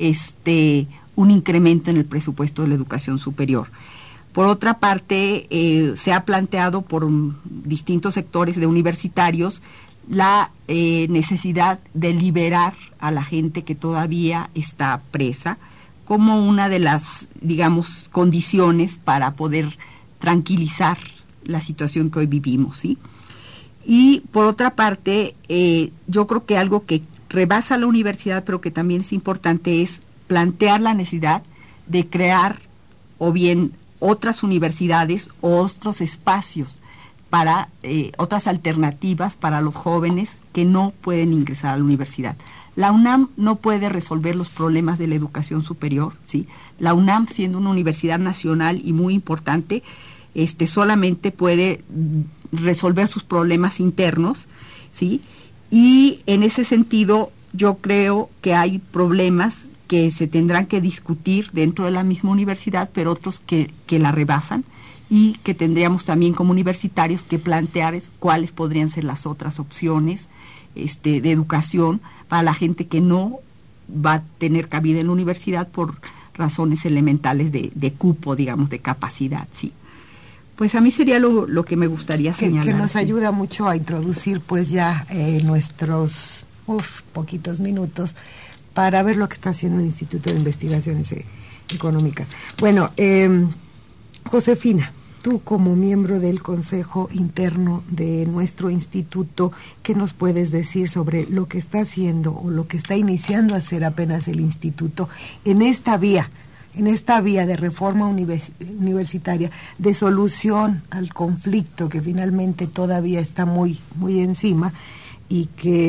un incremento en el presupuesto de la educación superior. Por otra parte, se ha planteado por distintos sectores de universitarios la necesidad de liberar a la gente que todavía está presa como una de las, condiciones para poder tranquilizar la situación que hoy vivimos, ¿sí? Y por otra parte, yo creo que algo que rebasa la universidad, pero que también es importante, es plantear la necesidad de crear o bien otras universidades o otros espacios para otras alternativas para los jóvenes que no pueden ingresar a la universidad. La UNAM no puede resolver los problemas de la educación superior, ¿sí? La UNAM, siendo una universidad nacional y muy importante, solamente puede resolver sus problemas internos, ¿sí? Y en ese sentido, yo creo que hay problemas que se tendrán que discutir dentro de la misma universidad, pero otros que la rebasan, y que tendríamos también como universitarios que plantear cuáles podrían ser las otras opciones de educación para la gente que no va a tener cabida en la universidad por razones elementales de cupo, de capacidad, ¿sí? Pues a mí sería lo que me gustaría señalar. Que nos ayuda mucho a introducir pues ya nuestros poquitos minutos para ver lo que está haciendo el Instituto de Investigaciones Económicas. Bueno, Josefina, tú como miembro del Consejo Interno de nuestro instituto, ¿qué nos puedes decir sobre lo que está haciendo o lo que está iniciando a hacer apenas el instituto en esta vía de reforma universitaria, de solución al conflicto que finalmente todavía está muy, muy encima, y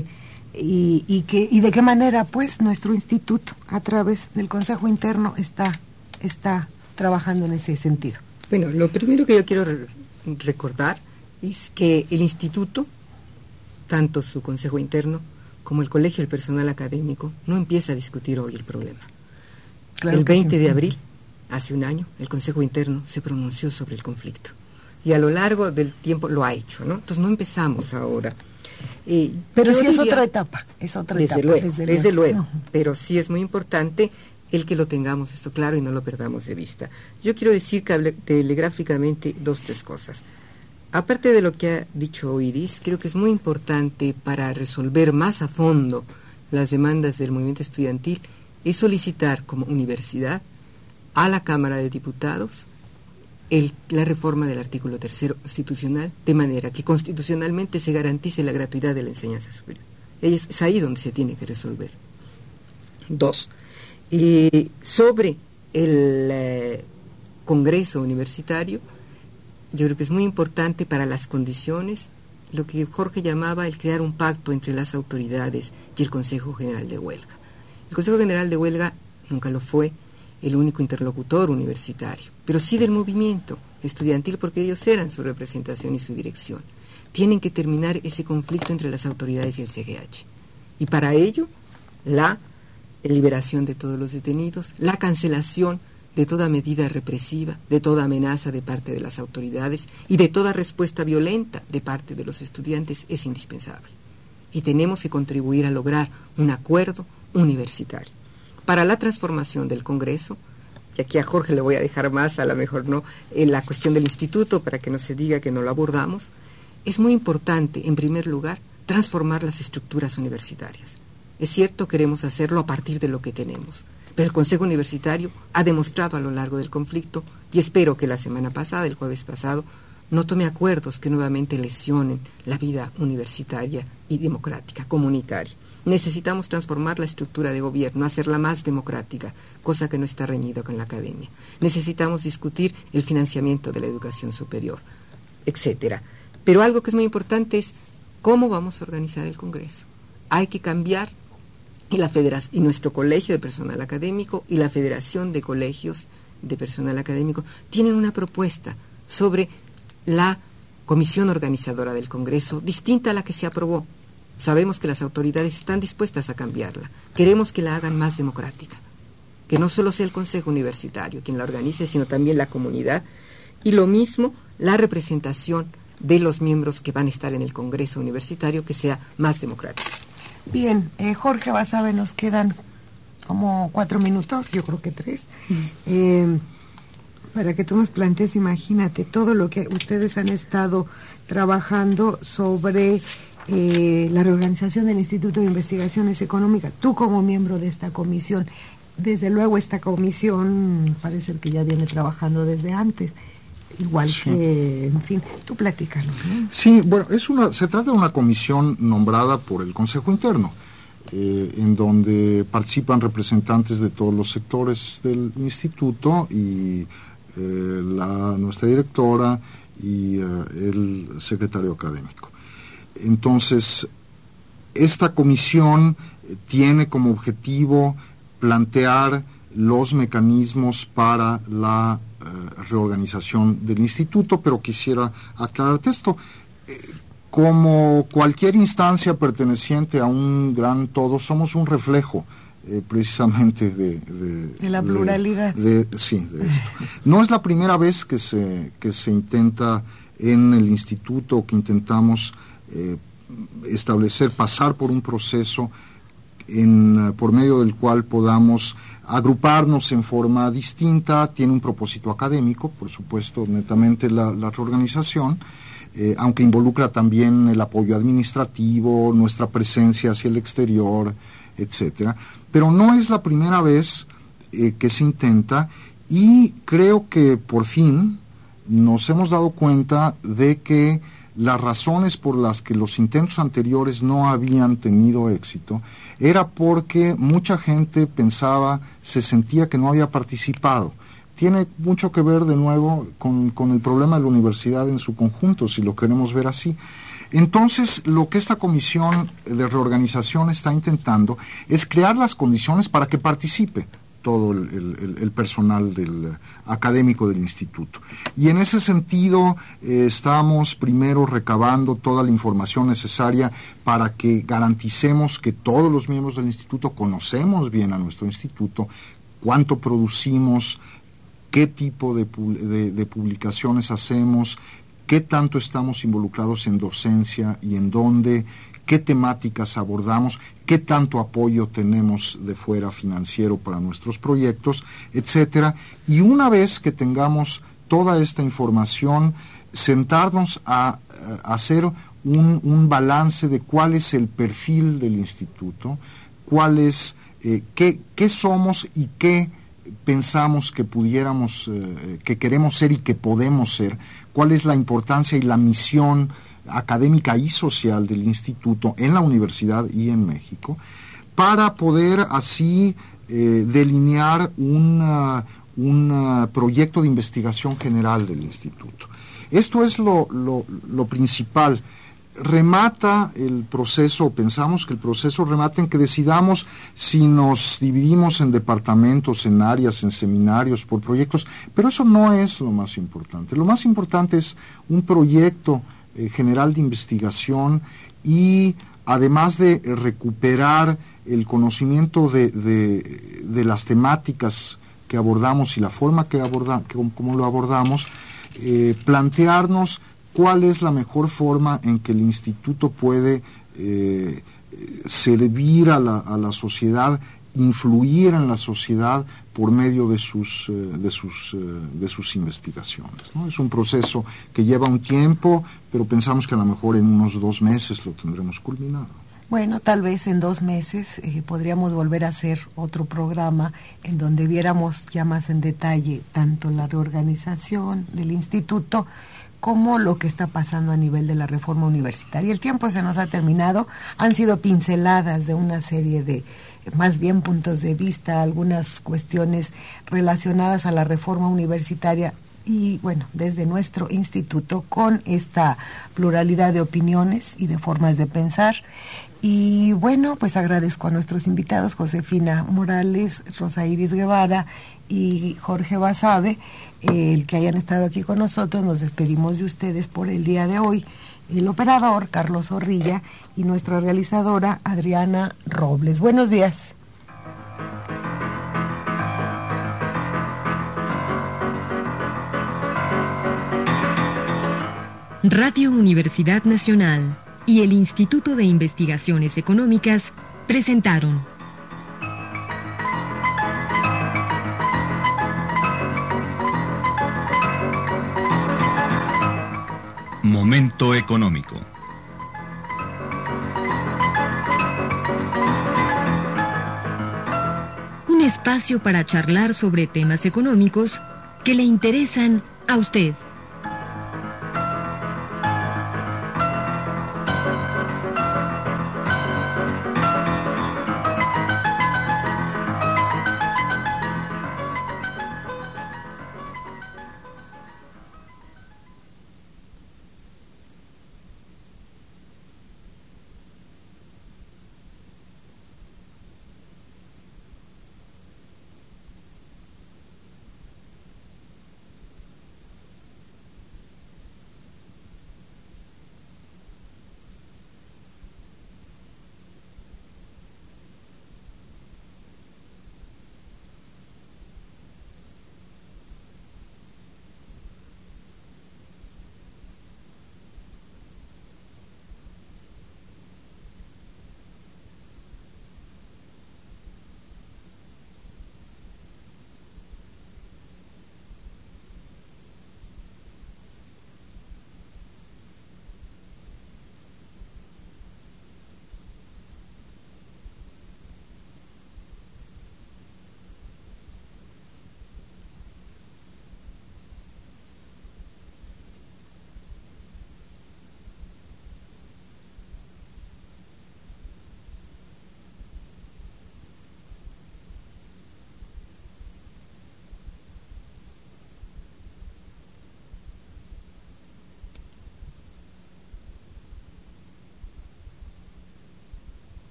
de qué manera pues nuestro instituto a través del Consejo Interno está trabajando en ese sentido? Bueno, lo primero que yo quiero recordar es que el instituto tanto su consejo interno como el colegio del personal académico no empieza a discutir hoy el problema. Claro, el 20 de abril, hace un año, el consejo interno se pronunció sobre el conflicto. Y a lo largo del tiempo lo ha hecho, ¿no? Entonces no empezamos ahora. Pero sí es otra etapa, desde luego, pero sí es muy importante el que lo tengamos esto claro y no lo perdamos de vista. Yo quiero decir telegráficamente 2 o 3 cosas. Aparte de lo que ha dicho Iris, creo que es muy importante para resolver más a fondo las demandas del movimiento estudiantil, es solicitar como universidad a la Cámara de Diputados la reforma del artículo 3 constitucional, de manera que constitucionalmente se garantice la gratuidad de la enseñanza superior. Es ahí donde se tiene que resolver. 2. Sobre el Congreso Universitario, yo creo que es muy importante para las condiciones lo que Jorge llamaba el crear un pacto entre las autoridades y el Consejo General de Huelga. El Consejo General de Huelga nunca lo fue el único interlocutor universitario, pero sí del movimiento estudiantil, porque ellos eran su representación y su dirección. Tienen que terminar ese conflicto entre las autoridades y el CGH. Y para ello, la liberación de todos los detenidos, la cancelación de toda medida represiva, de toda amenaza de parte de las autoridades y de toda respuesta violenta de parte de los estudiantes es indispensable. Y tenemos que contribuir a lograr un acuerdo universitario. Para la transformación del Congreso, y aquí a Jorge le voy a dejar más, a lo mejor no, en la cuestión del instituto, para que no se diga que no lo abordamos, es muy importante, en primer lugar, transformar las estructuras universitarias. Es cierto, queremos hacerlo a partir de lo que tenemos, pero el Consejo Universitario ha demostrado a lo largo del conflicto, y espero que la semana pasada, el jueves pasado, no tome acuerdos que nuevamente lesionen la vida universitaria y democrática, comunitaria. Necesitamos transformar la estructura de gobierno, hacerla más democrática, cosa que no está reñida con la academia. Necesitamos discutir el financiamiento de la educación superior, etcétera. Pero algo que es muy importante es cómo vamos a organizar el Congreso. Hay que cambiar, y nuestro colegio de personal académico y la Federación de Colegios de Personal Académico tienen una propuesta sobre la comisión organizadora del Congreso, distinta a la que se aprobó. Sabemos que las autoridades están dispuestas a cambiarla. Queremos que la hagan más democrática. Que no solo sea el Consejo Universitario quien la organice, sino también la comunidad. Y lo mismo, la representación de los miembros que van a estar en el Congreso Universitario, que sea más democrática. Bien, Jorge Basabe, nos quedan como 4 minutos, yo creo que 3. Para que tú nos plantees, imagínate, todo lo que ustedes han estado trabajando sobre la reorganización del Instituto de Investigaciones Económicas, tú como miembro de esta comisión. Desde luego esta comisión parece que ya viene trabajando desde antes, igual sí. Que, en fin, tú platícanos, ¿no? Sí, bueno, se trata de una comisión nombrada por el Consejo Interno, en donde participan representantes de todos los sectores del instituto y nuestra directora y el secretario académico. Entonces, esta comisión tiene como objetivo plantear los mecanismos para la reorganización del instituto, pero quisiera aclararte esto. Como cualquier instancia perteneciente a un gran todo, somos un reflejo precisamente de la pluralidad. Sí, de esto. No es la primera vez que se intenta en el instituto, que intentamos pasar por un proceso por medio del cual podamos agruparnos en forma distinta. Tiene un propósito académico, por supuesto, netamente la reorganización, aunque involucra también el apoyo administrativo, nuestra presencia hacia el exterior, etcétera. Pero no es la primera vez que se intenta, y creo que por fin nos hemos dado cuenta de que las razones por las que los intentos anteriores no habían tenido éxito era porque mucha gente se sentía que no había participado. Tiene mucho que ver de nuevo con el problema de la universidad en su conjunto, si lo queremos ver así. Entonces, lo que esta comisión de reorganización está intentando es crear las condiciones para que participe todo el personal académico del instituto. Y en ese sentido estamos primero recabando toda la información necesaria para que garanticemos que todos los miembros del instituto conocemos bien a nuestro instituto, cuánto producimos, qué tipo de publicaciones hacemos, qué tanto estamos involucrados en docencia y en dónde, qué temáticas abordamos, qué tanto apoyo tenemos de fuera financiero para nuestros proyectos, etcétera. Y una vez que tengamos toda esta información, sentarnos a hacer un balance de cuál es el perfil del instituto, cuál es, qué somos y qué pensamos que pudiéramos, que queremos ser y que podemos ser, cuál es la importancia y la misión académica y social del instituto en la universidad y en México, para poder así delinear un proyecto de investigación general del instituto. Esto es lo principal. Remata el proceso, pensamos que el proceso remata en que decidamos si nos dividimos en departamentos, en áreas, en seminarios, por proyectos, pero eso no es lo más importante. Lo más importante es un proyecto general de investigación y además de recuperar el conocimiento de las temáticas que abordamos y la forma como lo abordamos, plantearnos cuál es la mejor forma en que el instituto puede servir a la sociedad, influir en la sociedad por medio de sus investigaciones, ¿no? Es un proceso que lleva un tiempo, pero pensamos que a lo mejor en unos 2 meses lo tendremos culminado. Bueno, tal vez en 2 meses podríamos volver a hacer otro programa en donde viéramos ya más en detalle tanto la reorganización del instituto como lo que está pasando a nivel de la reforma universitaria. El tiempo se nos ha terminado, han sido pinceladas de una serie de, más bien puntos de vista, algunas cuestiones relacionadas a la reforma universitaria y bueno, desde nuestro instituto con esta pluralidad de opiniones y de formas de pensar. Y bueno, pues agradezco a nuestros invitados, Josefina Morales, Rosa Iris Guevara y Jorge Basabe, el que hayan estado aquí con nosotros. Nos despedimos de ustedes por el día de hoy. El operador, Carlos Zorrilla, y nuestra realizadora, Adriana Robles. Buenos días. Radio Universidad Nacional y el Instituto de Investigaciones Económicas presentaron Momento económico. Un espacio para charlar sobre temas económicos que le interesan a usted.